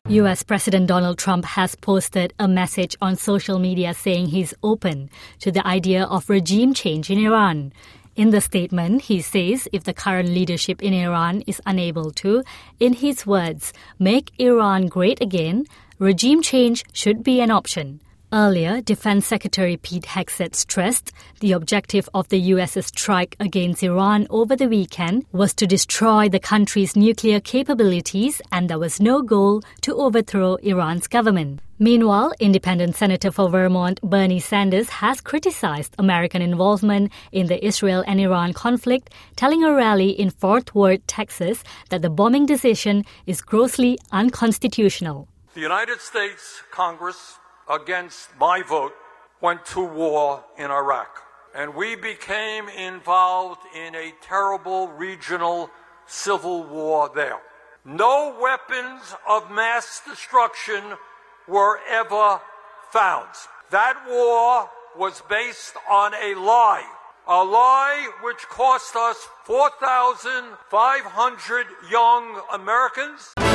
US President Donald Trump has posted a message on social media saying he's open to the idea of regime change in Iran. In the statement, he says if the current leadership in Iran is unable to, in his words, make Iran great again, regime change should be an option. Earlier, Defense Secretary Pete Hegseth stressed the objective of the U.S.'s strike against Iran over the weekend was to destroy the country's nuclear capabilities, and there was no goal to overthrow Iran's government. Meanwhile, independent Senator for Vermont Bernie Sanders has criticized American involvement in the Israel and Iran conflict, telling a rally in Fort Worth, Texas, that the bombing decision is grossly unconstitutional. The United States Congress, against my vote, went to war in Iraq. And we became involved in a terrible regional civil war there. No weapons of mass destruction were ever found. That war was based on a lie which cost us 4,500 young Americans.